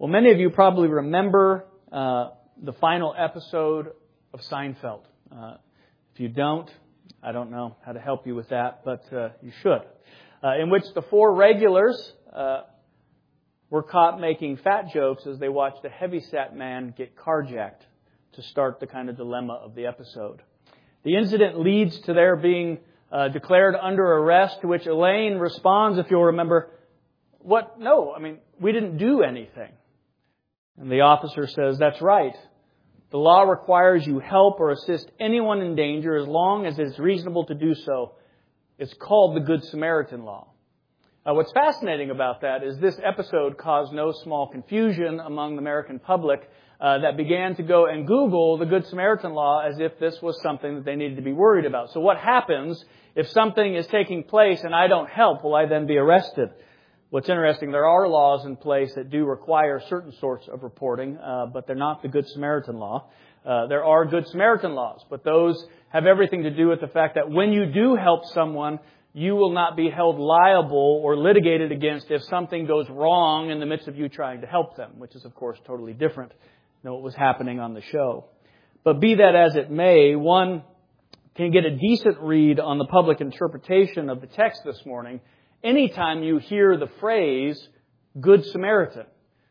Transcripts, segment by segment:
Well, many of you probably remember the final episode of Seinfeld. If you don't, I don't know how to help you with that, but you should. In which the four regulars were caught making fat jokes as they watched a heavyset man get carjacked to start the kind of dilemma of the episode. The incident leads to their being declared under arrest, to which Elaine responds, if you'll remember, "What? No, we didn't do anything." And the officer says, "That's right. The law requires you help or assist anyone in danger as long as it's reasonable to do so. It's called the Good Samaritan Law." What's fascinating about that is this episode caused no small confusion among the American public that began to go and Google the Good Samaritan Law as if this was something that they needed to be worried about. So what happens if something is taking place and I don't help? Will I then be arrested? What's interesting, there are laws in place that do require certain sorts of reporting, but they're not the Good Samaritan Law. There are Good Samaritan laws, but those have everything to do with the fact that when you do help someone, you will not be held liable or litigated against if something goes wrong in the midst of you trying to help them, which is, of course, totally different than what was happening on the show. But be that as it may, one can get a decent read on the public interpretation of the text this morning anytime you hear the phrase Good Samaritan.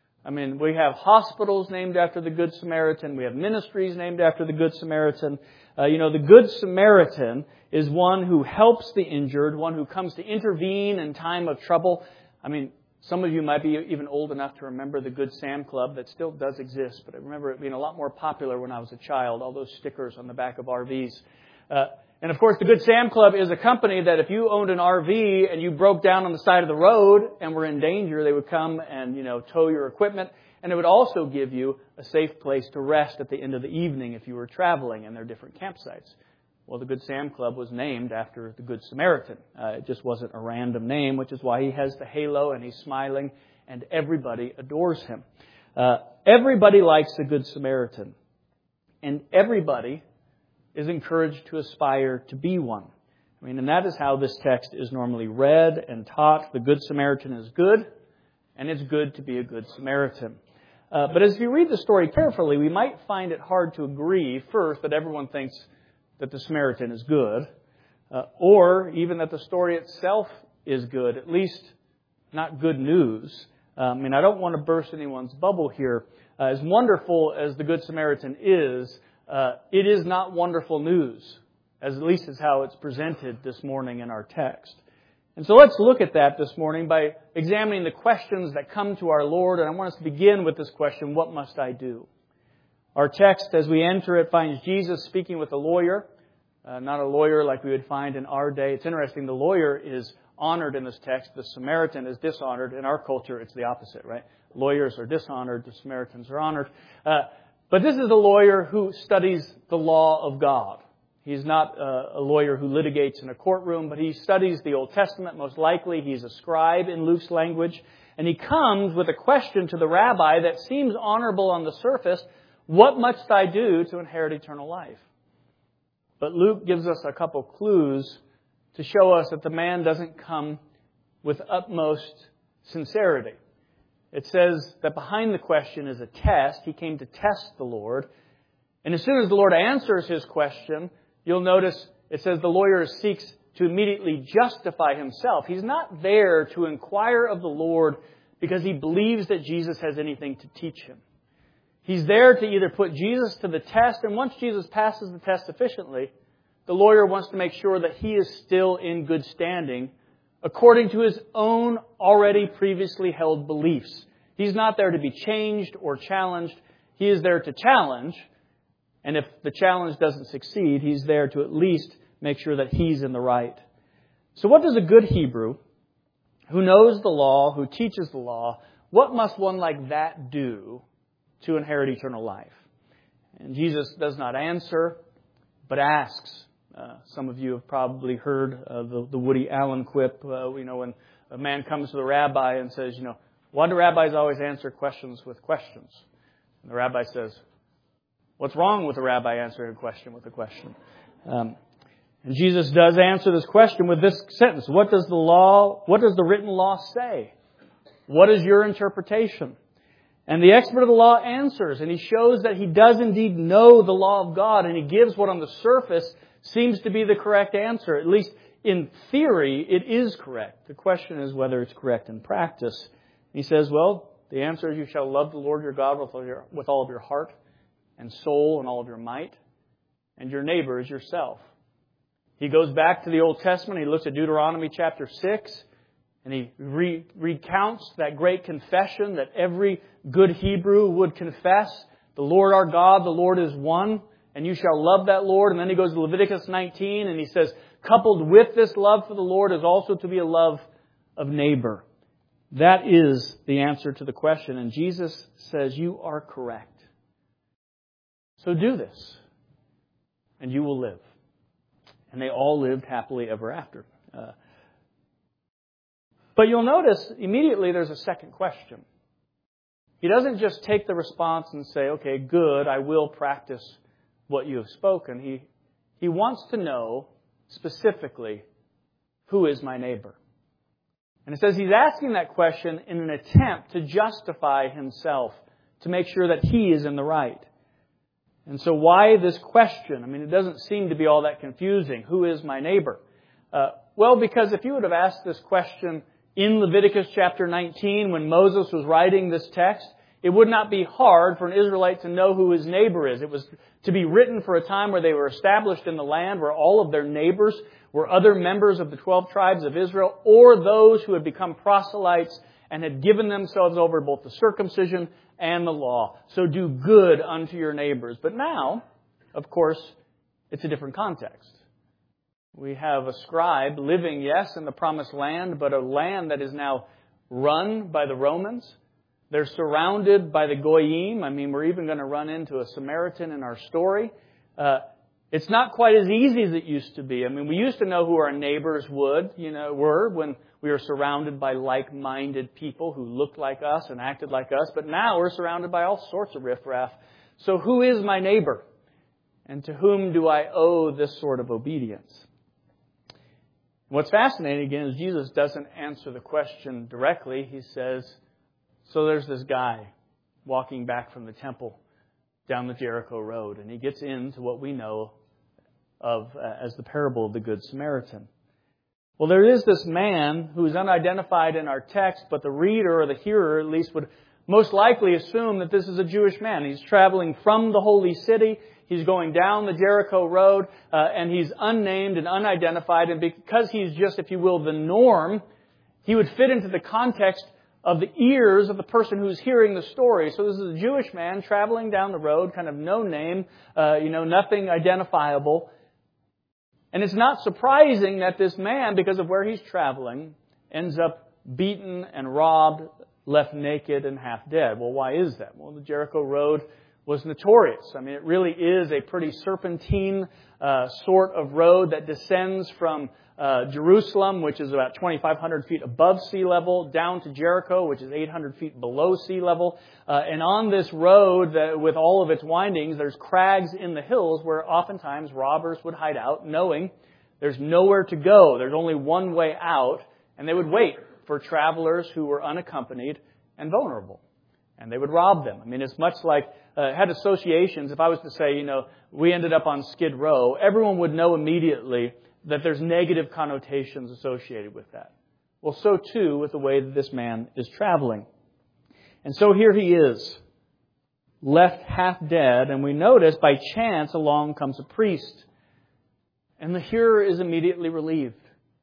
We have hospitals named after the Good Samaritan. We have ministries named after the Good Samaritan. The Good Samaritan is one who helps the injured, one who comes to intervene in time of trouble. Some of you might be even old enough to remember the Good Sam Club that still does exist, but I remember it being a lot more popular when I was a child, all those stickers on the back of RVs. And of course, the Good Sam Club is a company that if you owned an RV and you broke down on the side of the road and were in danger, they would come and, tow your equipment. And it would also give you a safe place to rest at the end of the evening if you were traveling in their different campsites. Well, the Good Sam Club was named after the Good Samaritan. It just wasn't a random name, which is why he has the halo and he's smiling and everybody adores him. Everybody likes the Good Samaritan. And everybody is encouraged to aspire to be one. And that is how this text is normally read and taught. The Good Samaritan is good, and it's good to be a Good Samaritan. But as you read the story carefully, we might find it hard to agree, first, that everyone thinks that the Samaritan is good, or even that the story itself is good, at least not good news. I don't want to burst anyone's bubble here. As wonderful as the Good Samaritan is, it is not wonderful news, as at least is how it's presented this morning in our text. And so let's look at that this morning by examining the questions that come to our Lord. And I want us to begin with this question, what must I do? Our text, as we enter it, finds Jesus speaking with a lawyer, not a lawyer like we would find in our day. It's interesting, the lawyer is honored in this text. The Samaritan is dishonored. In our culture, it's the opposite, right? Lawyers are dishonored. The Samaritans are honored. But this is a lawyer who studies the law of God. He's not a lawyer who litigates in a courtroom, but he studies the Old Testament. Most likely, he's a scribe in Luke's language. And he comes with a question to the rabbi that seems honorable on the surface. What must I do to inherit eternal life? But Luke gives us a couple clues to show us that the man doesn't come with utmost sincerity. It says that behind the question is a test. He came to test the Lord. And as soon as the Lord answers his question, you'll notice it says the lawyer seeks to immediately justify himself. He's not there to inquire of the Lord because he believes that Jesus has anything to teach him. He's there to either put Jesus to the test, and once Jesus passes the test sufficiently, the lawyer wants to make sure that he is still in good standing according to his own already previously held beliefs. He's not there to be changed or challenged. He is there to challenge. And if the challenge doesn't succeed, he's there to at least make sure that he's in the right. So what does a good Hebrew who knows the law, who teaches the law, what must one like that do to inherit eternal life? And Jesus does not answer, but asks. Some of you have probably heard the Woody Allen quip, when a man comes to the rabbi and says, why do rabbis always answer questions with questions? And the rabbi says, what's wrong with a rabbi answering a question with a question? And Jesus does answer this question with this sentence. What does the written law say? What is your interpretation? And the expert of the law answers, and he shows that he does indeed know the law of God, and he gives what on the surface seems to be the correct answer. At least in theory, it is correct. The question is whether it's correct in practice. He says, well, the answer is you shall love the Lord your God with all of your heart and soul and all of your might, and your neighbor is yourself. He goes back to the Old Testament. He looks at Deuteronomy chapter 6, and he recounts that great confession that every good Hebrew would confess. The Lord our God, the Lord is one, and you shall love that Lord. And then he goes to Leviticus 19, and he says, coupled with this love for the Lord is also to be a love of neighbor. That is the answer to the question. And Jesus says, you are correct. So do this, and you will live. And they all lived happily ever after. But you'll notice immediately there's a second question. He doesn't just take the response and say, okay, good, I will practice what you have spoken. He wants to know specifically, who is my neighbor? And it says he's asking that question in an attempt to justify himself, to make sure that he is in the right. And so why this question? I mean, it doesn't seem to be all that confusing. Who is my neighbor? Well, because if you would have asked this question in Leviticus chapter 19 when Moses was writing this text, it would not be hard for an Israelite to know who his neighbor is. It was to be written for a time where they were established in the land, where all of their neighbors were other members of the 12 tribes of Israel, or those who had become proselytes and had given themselves over both the circumcision and the law. So do good unto your neighbors. But now, of course, it's a different context. We have a scribe living, yes, in the promised land, but a land that is now run by the Romans. They're surrounded by the Goyim. I mean, we're even going to run into a Samaritan in our story. It's not quite as easy as it used to be. I mean, we used to know who our neighbors were when we were surrounded by like-minded people who looked like us and acted like us. But now we're surrounded by all sorts of riffraff. So who is my neighbor? And to whom do I owe this sort of obedience? What's fascinating, again, is Jesus doesn't answer the question directly. He says, so there's this guy walking back from the temple down the Jericho Road, and he gets into what we know of as the parable of the Good Samaritan. Well, there is this man who is unidentified in our text, but the reader or the hearer at least would most likely assume that this is a Jewish man. He's traveling from the holy city. He's going down the Jericho Road, and he's unnamed and unidentified. And because he's just, if you will, the norm, he would fit into the context of the ears of the person who's hearing the story. So this is a Jewish man traveling down the road, kind of no name, nothing identifiable. And it's not surprising that this man, because of where he's traveling, ends up beaten and robbed, left naked and half dead. Well, why is that? Well, the Jericho Road was notorious. I mean, it really is a pretty serpentine sort of road that descends from Jerusalem, which is about 2,500 feet above sea level, down to Jericho, which is 800 feet below sea level. And on this road, with all of its windings, there's crags in the hills where oftentimes robbers would hide out, knowing there's nowhere to go. There's only one way out, and they would wait for travelers who were unaccompanied and vulnerable. And they would rob them. I mean, it's much like, it had associations. If I was to say, we ended up on Skid Row, everyone would know immediately that there's negative connotations associated with that. Well, so too with the way that this man is traveling. And so here he is, left half dead, and we notice by chance along comes a priest. And the hearer is immediately relieved.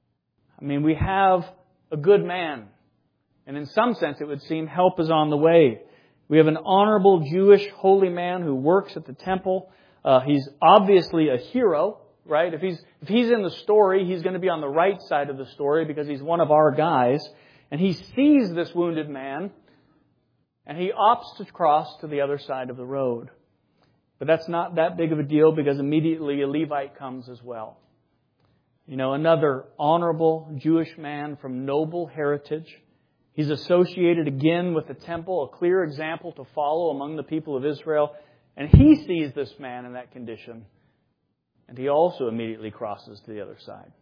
I mean, we have a good man. And in some sense, it would seem help is on the way. We have an honorable Jewish holy man who works at the temple. He's obviously a hero, right? If he's in the story, he's going to be on the right side of the story because he's one of our guys. And he sees this wounded man, and he opts to cross to the other side of the road. But that's not that big of a deal because immediately a Levite comes as well. Another honorable Jewish man from noble heritage. He's associated again with the temple, a clear example to follow among the people of Israel. And he sees this man in that condition. And he also immediately crosses to the other side.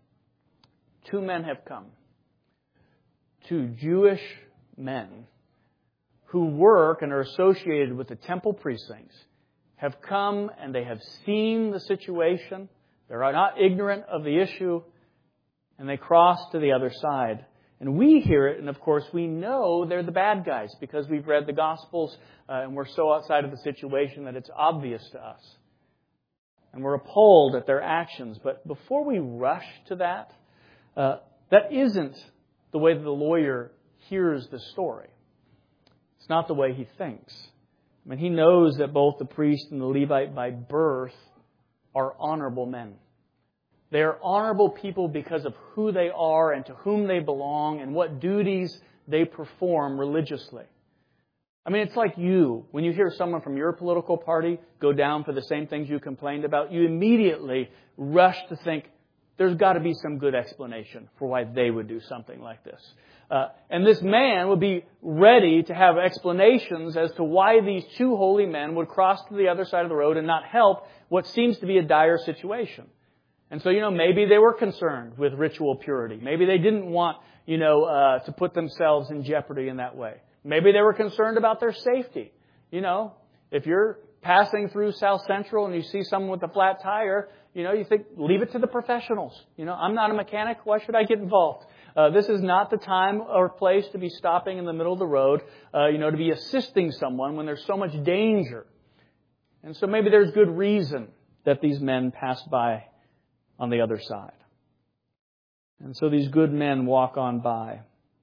Two men have come. Two Jewish men who work and are associated with the temple precincts have come and they have seen the situation. They're not ignorant of the issue, and they cross to the other side. And we hear it, and of course we know they're the bad guys because we've read the Gospels and we're so outside of the situation that it's obvious to us. And we're appalled at their actions. But before we rush to that, that isn't the way that the lawyer hears the story. It's not the way he thinks. I mean, he knows that both the priest and the Levite by birth are honorable men. They are honorable people because of who they are and to whom they belong and what duties they perform religiously. I mean, it's like you. When you hear someone from your political party go down for the same things you complained about, you immediately rush to think, there's got to be some good explanation for why they would do something like this. And this man would be ready to have explanations as to why these two holy men would cross to the other side of the road and not help what seems to be a dire situation. And so, maybe they were concerned with ritual purity. Maybe they didn't want, to put themselves in jeopardy in that way. Maybe they were concerned about their safety. If you're passing through South Central and you see someone with a flat tire, you think, leave it to the professionals. I'm not a mechanic. Why should I get involved? This is not the time or place to be stopping in the middle of the road, to be assisting someone when there's so much danger. And so maybe there's good reason that these men passed by on the other side. And so these good men walk on by.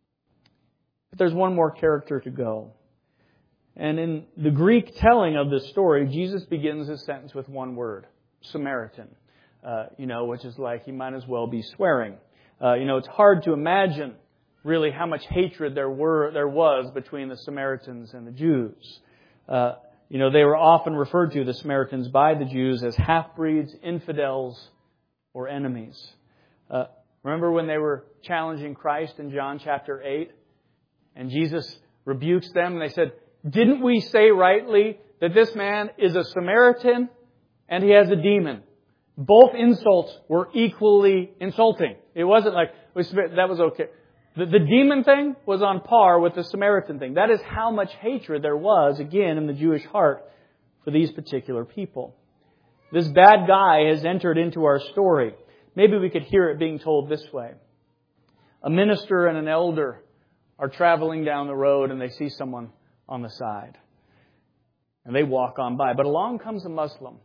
But there's one more character to go. And in the Greek telling of this story, Jesus begins his sentence with one word, Samaritan, which is like he might as well be swearing. It's hard to imagine really how much hatred there was between the Samaritans and the Jews. They were often referred to, the Samaritans, by the Jews as half-breeds, infidels, or enemies. Remember when they were challenging Christ in John chapter 8? And Jesus rebukes them and they said, didn't we say rightly that this man is a Samaritan and he has a demon? Both insults were equally insulting. It wasn't like, that was okay. The demon thing was on par with the Samaritan thing. That is how much hatred there was, again, in the Jewish heart for these particular people. This bad guy has entered into our story. Maybe we could hear it being told this way. A minister and an elder are traveling down the road and they see someone on the side. And they walk on by. But along comes a Muslim.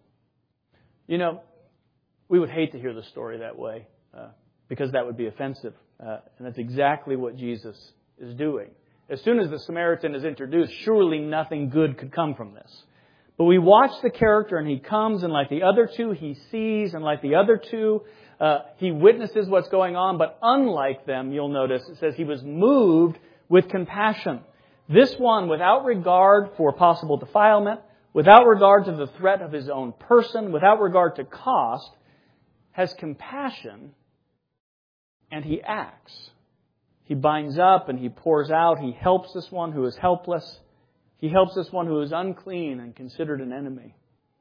We would hate to hear the story that way because that would be offensive. And that's exactly what Jesus is doing. As soon as the Samaritan is introduced, surely nothing good could come from this. But we watch the character and he comes, and like the other two, he sees, and like the other two, he witnesses what's going on. But unlike them, you'll notice, it says he was moved with compassion. This one, without regard for possible defilement, without regard to the threat of his own person, without regard to cost, has compassion, and he acts. He binds up and he pours out. He helps this one who is helpless. He helps this one who is unclean and considered an enemy.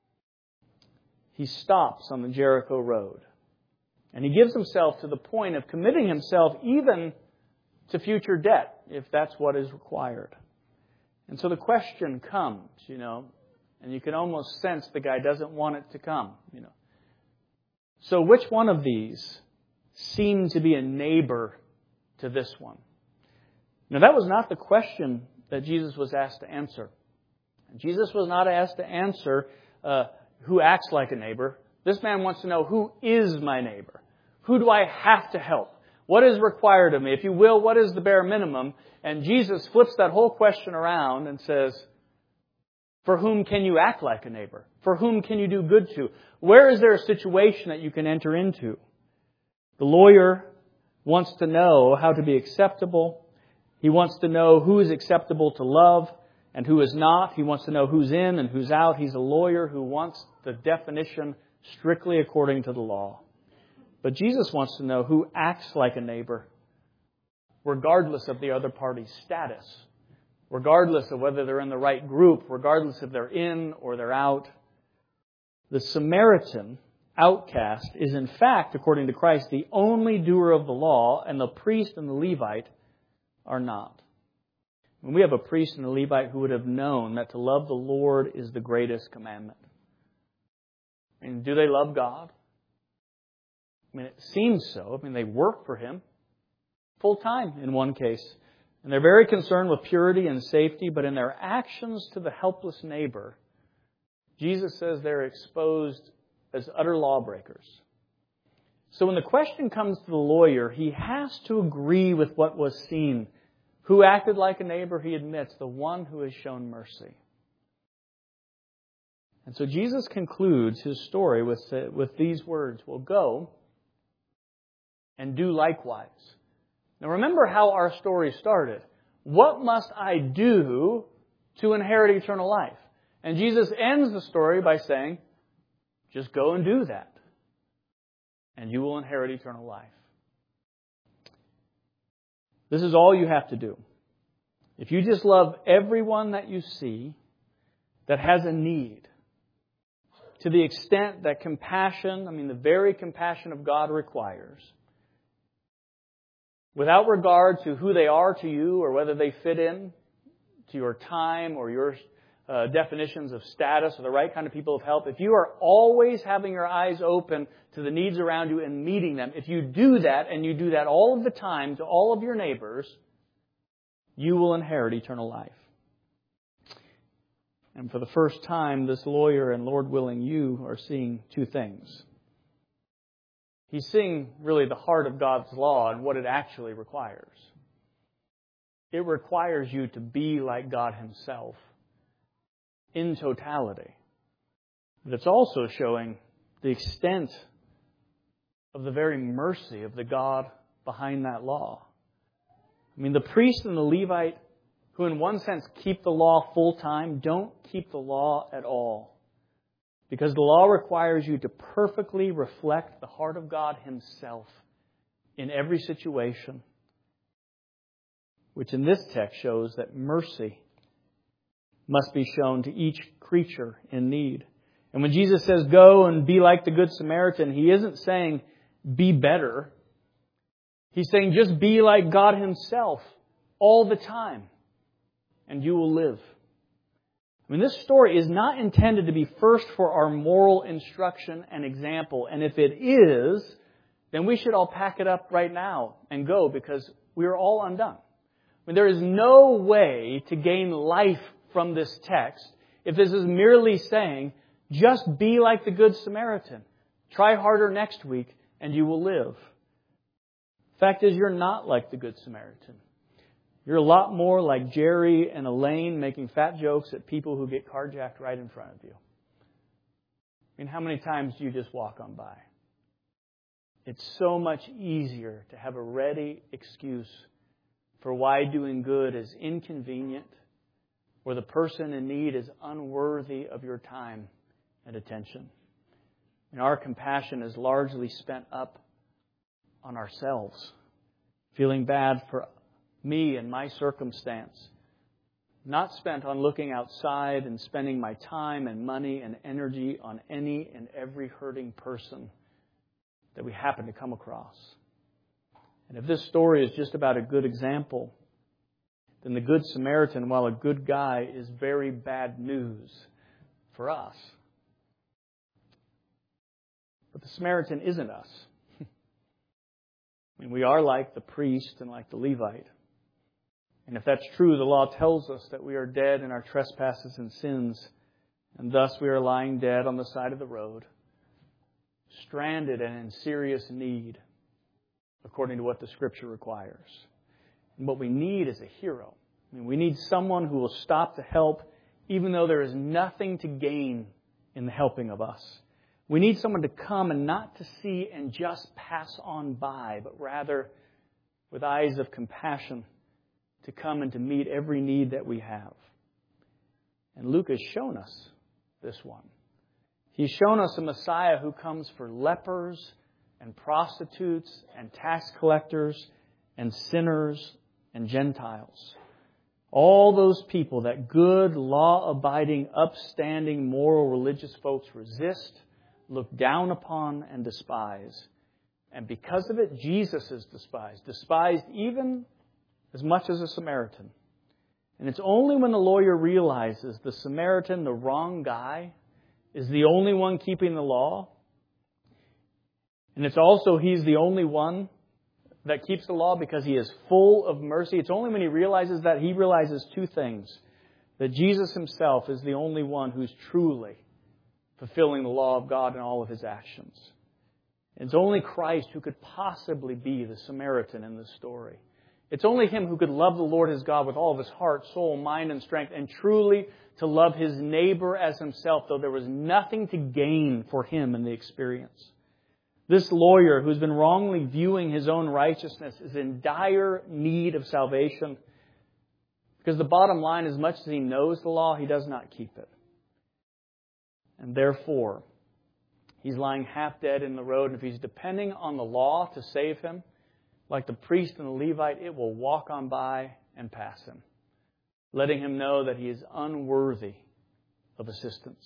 He stops on the Jericho road. And he gives himself to the point of committing himself even to future debt, if that's what is required. And so the question comes, and you can almost sense the guy doesn't want it to come, So which one of these seemed to be a neighbor to this one? Now that was not the question that Jesus was asked to answer. Jesus was not asked to answer who acts like a neighbor. This man wants to know, who is my neighbor? Who do I have to help? What is required of me? If you will, what is the bare minimum? And Jesus flips that whole question around and says, for whom can you act like a neighbor? For whom can you do good to? Where is there a situation that you can enter into? The lawyer wants to know how to be acceptable. He wants to know who is acceptable to love and who is not. He wants to know who's in and who's out. He's a lawyer who wants the definition strictly according to the law. But Jesus wants to know who acts like a neighbor, regardless of the other party's status, regardless of whether they're in the right group, regardless if they're in or they're out. The Samaritan outcast is in fact, according to Christ, the only doer of the law, and the priest and the Levite are not. And we have a priest and a Levite who would have known that to love the Lord is the greatest commandment. I mean, do they love God? I mean, it seems so. I mean, they work for Him full time in one case. And they're very concerned with purity and safety, but in their actions to the helpless neighbor, Jesus says they're exposed as utter lawbreakers. So when the question comes to the lawyer, he has to agree with what was seen. Who acted like a neighbor, he admits, the one who has shown mercy. And so Jesus concludes His story with these words, "Well, go and do likewise." Now remember how our story started. What must I do to inherit eternal life? And Jesus ends the story by saying, just go and do that, and you will inherit eternal life. This is all you have to do. If you just love everyone that you see that has a need, to the extent that compassion, the very compassion of God requires, without regard to who they are to you or whether they fit in to your time or your definitions of status or the right kind of people of help, if you are always having your eyes open to the needs around you and meeting them, if you do that and you do that all of the time to all of your neighbors, you will inherit eternal life. And for the first time, this lawyer and Lord willing, you are seeing two things. He's seeing really the heart of God's law and what it actually requires. It requires you to be like God Himself in totality. But it's also showing the extent of the very mercy of the God behind that law. The priest and the Levite, who in one sense keep the law full time, don't keep the law at all. Because the law requires you to perfectly reflect the heart of God Himself in every situation. Which in this text shows that mercy must be shown to each creature in need. And when Jesus says, go and be like the Good Samaritan, He isn't saying, be better. He's saying, just be like God Himself all the time, and you will live. This story is not intended to be first for our moral instruction and example. And if it is, then we should all pack it up right now and go, because we are all undone. There is no way to gain life from this text if this is merely saying, just be like the Good Samaritan. Try harder next week and you will live. Fact is, you're not like the Good Samaritan. You're a lot more like Jerry and Elaine making fat jokes at people who get carjacked right in front of you. How many times do you just walk on by? It's so much easier to have a ready excuse for why doing good is inconvenient or the person in need is unworthy of your time and attention. And our compassion is largely spent up on ourselves, feeling bad for me and my circumstance, not spent on looking outside and spending my time and money and energy on any and every hurting person that we happen to come across. And if this story is just about a good example, then the Good Samaritan, while a good guy, is very bad news for us. But the Samaritan isn't us. We are like the priest and like the Levite. And if that's true, the law tells us that we are dead in our trespasses and sins, and thus we are lying dead on the side of the road, stranded and in serious need, according to what the Scripture requires. And what we need is a hero. We need someone who will stop to help, even though there is nothing to gain in the helping of us. We need someone to come and not to see and just pass on by, but rather with eyes of compassion to come and to meet every need that we have. And Luke has shown us this one. He's shown us a Messiah who comes for lepers and prostitutes and tax collectors and sinners and Gentiles. All those people that good, law-abiding, upstanding, moral, religious folks resist, look down upon, and despise. And because of it, Jesus is despised. Despised even as much as a Samaritan. And it's only when the lawyer realizes the Samaritan, the wrong guy, is the only one keeping the law. And it's also he's the only one that keeps the law because he is full of mercy. It's only when he realizes that he realizes two things. That Jesus himself is the only one who's truly fulfilling the law of God in all of his actions. It's only Christ who could possibly be the Samaritan in this story. It's only him who could love the Lord his God with all of his heart, soul, mind, and strength, and truly to love his neighbor as himself, though there was nothing to gain for him in the experience. This lawyer who's been wrongly viewing his own righteousness is in dire need of salvation. Because the bottom line, as much as he knows the law, he does not keep it. And therefore, he's lying half dead in the road. And if he's depending on the law to save him, like the priest and the Levite, it will walk on by and pass him, letting him know that he is unworthy of assistance.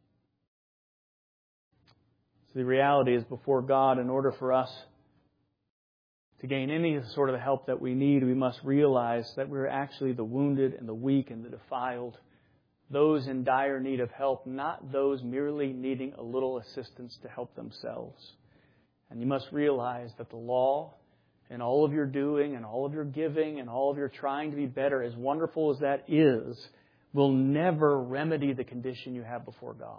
So the reality is, before God, in order for us to gain any sort of help that we need, we must realize that we're actually the wounded and the weak and the defiled, those in dire need of help, not those merely needing a little assistance to help themselves. And you must realize that the law and all of your doing and all of your giving and all of your trying to be better, as wonderful as that is, will never remedy the condition you have before God.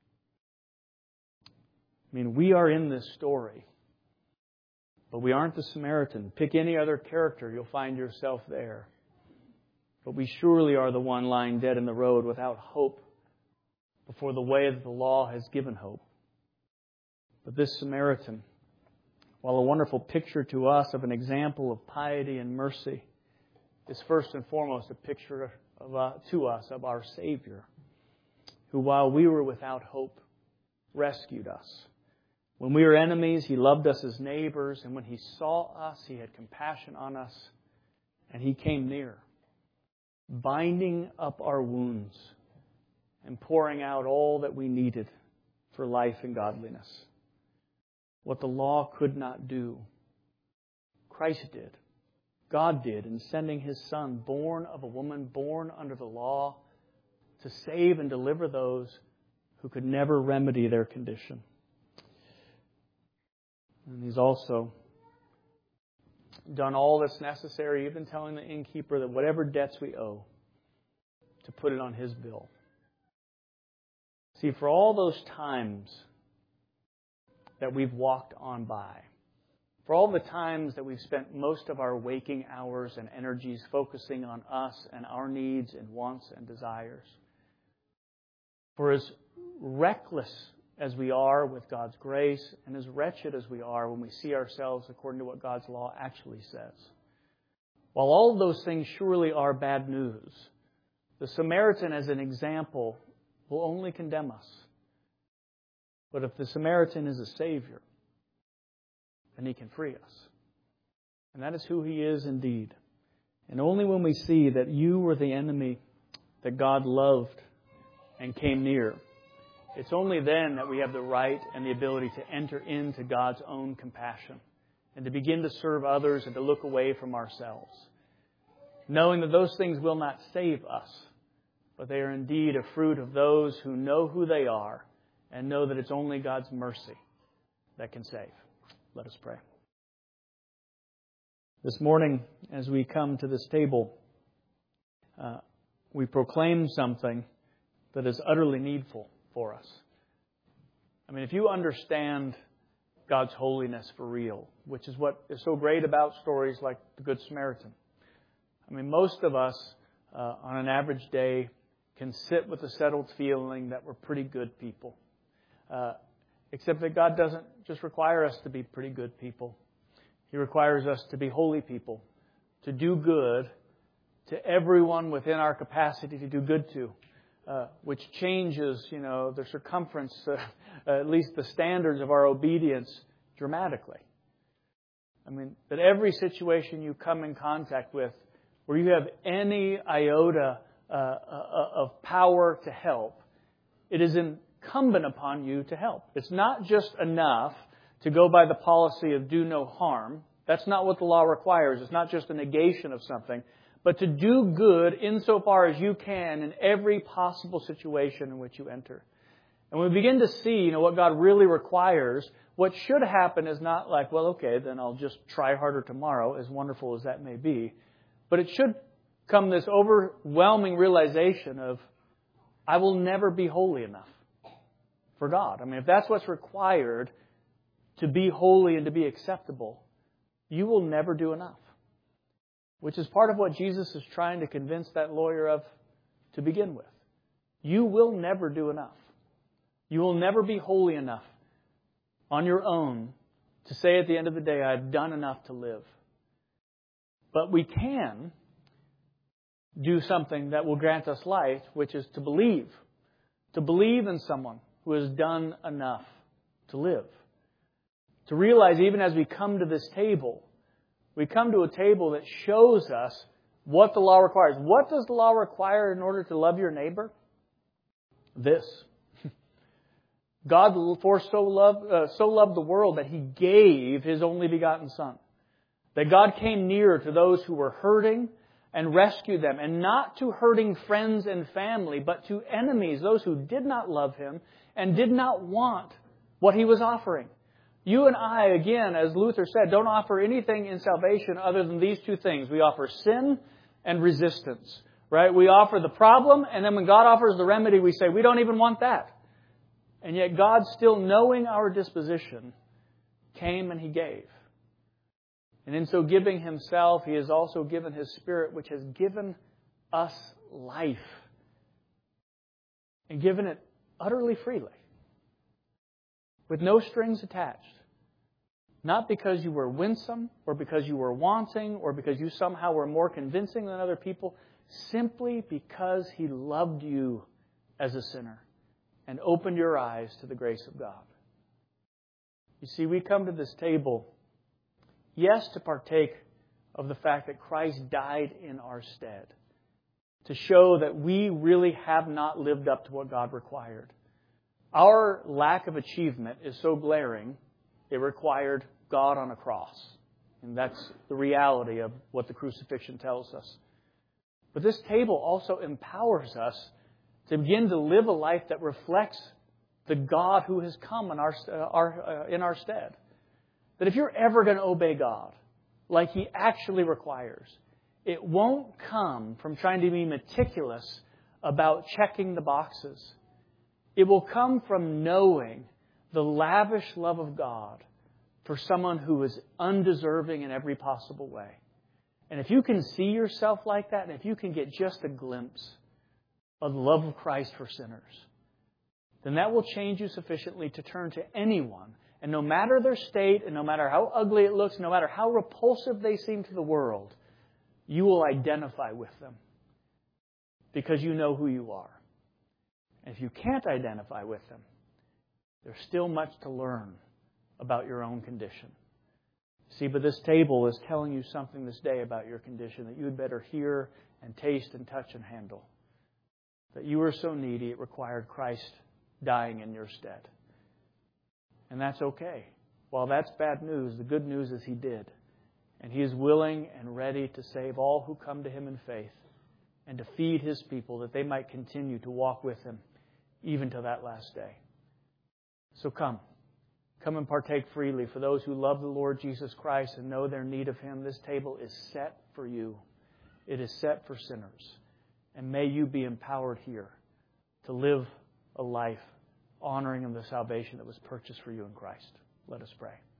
I mean, we are in this story, but we aren't the Samaritan. Pick any other character, you'll find yourself there. But we surely are the one lying dead in the road without hope before the way that the law has given hope. But this Samaritan, while a wonderful picture to us of an example of piety and mercy, is first and foremost a picture to us of our Savior, who while we were without hope, rescued us. When we were enemies, He loved us as neighbors, and when He saw us, He had compassion on us, and He came near, binding up our wounds and pouring out all that we needed for life and godliness. What the law could not do, Christ did. God did in sending His Son, born of a woman, born under the law, to save and deliver those who could never remedy their condition. And He's also done all that's necessary, even telling the innkeeper that whatever debts we owe, to put it on His bill. See, for all those times that we've walked on by, for all the times that we've spent most of our waking hours and energies focusing on us and our needs and wants and desires, for as reckless as we are with God's grace and as wretched as we are when we see ourselves according to what God's law actually says, while all of those things surely are bad news, the Samaritan as an example will only condemn us. But if the Samaritan is a Savior, then He can free us. And that is who He is indeed. And only when we see that you were the enemy that God loved and came near, it's only then that we have the right and the ability to enter into God's own compassion and to begin to serve others and to look away from ourselves, knowing that those things will not save us, but they are indeed a fruit of those who know who they are and know that it's only God's mercy that can save. Let us pray. This morning, as we come to this table, we proclaim something that is utterly needful for us. I mean, if you understand God's holiness for real, which is what is so great about stories like the Good Samaritan. I mean, most of us on an average day can sit with a settled feeling that we're pretty good people. Except that God doesn't just require us to be pretty good people. He requires us to be holy people, to do good to everyone within our capacity to do good to, which changes, the circumference, at least the standards of our obedience dramatically. I mean, that every situation you come in contact with where you have any iota of power to help, it is incumbent upon you to help. It's not just enough to go by the policy of do no harm. That's not what the law requires. It's not just a negation of something, but to do good insofar as you can in every possible situation in which you enter. And we begin to see, what God really requires. What should happen is not like, well, okay, then I'll just try harder tomorrow, as wonderful as that may be. But it should come this overwhelming realization of, I will never be holy enough for God. I mean, if that's what's required to be holy and to be acceptable, you will never do enough. Which is part of what Jesus is trying to convince that lawyer of to begin with. You will never do enough. You will never be holy enough on your own to say at the end of the day, I've done enough to live. But we can do something that will grant us life, which is to believe. To believe in someone who has done enough to live. To realize even as we come to this table, we come to a table that shows us what the law requires. What does the law require in order to love your neighbor? This. God so loved the world that He gave His only begotten Son. That God came near to those who were hurting and rescued them. And not to hurting friends and family, but to enemies, those who did not love Him and did not want what He was offering. You and I, again, as Luther said, don't offer anything in salvation other than these two things. We offer sin and resistance. Right? We offer the problem, and then when God offers the remedy, we say, we don't even want that. And yet God, still knowing our disposition, came and He gave. And in so giving Himself, He has also given His Spirit, which has given us life. And given it utterly freely. With no strings attached. Not because you were winsome, or because you were wanting, or because you somehow were more convincing than other people. Simply because He loved you as a sinner. And opened your eyes to the grace of God. You see, we come to this table, yes, to partake of the fact that Christ died in our stead. To show that we really have not lived up to what God required. Our lack of achievement is so glaring, it required God on a cross. And that's the reality of what the crucifixion tells us. But this table also empowers us to begin to live a life that reflects the God who has come in our stead. That if you're ever going to obey God, like He actually requires, it won't come from trying to be meticulous about checking the boxes. It will come from knowing the lavish love of God for someone who is undeserving in every possible way. And if you can see yourself like that, and if you can get just a glimpse of the love of Christ for sinners, then that will change you sufficiently to turn to anyone. And no matter their state, and no matter how ugly it looks, no matter how repulsive they seem to the world, you will identify with them. Because you know who you are. And if you can't identify with them, there's still much to learn about your own condition. See, but this table is telling you something this day about your condition that you had better hear and taste and touch and handle. That you were so needy, it required Christ dying in your stead. And that's okay. While that's bad news, the good news is He did. And He is willing and ready to save all who come to Him in faith and to feed His people that they might continue to walk with Him even to that last day. So come. Come and partake freely. For those who love the Lord Jesus Christ and know their need of Him, this table is set for you. It is set for sinners. And may you be empowered here to live a life honoring in the salvation that was purchased for you in Christ. Let us pray.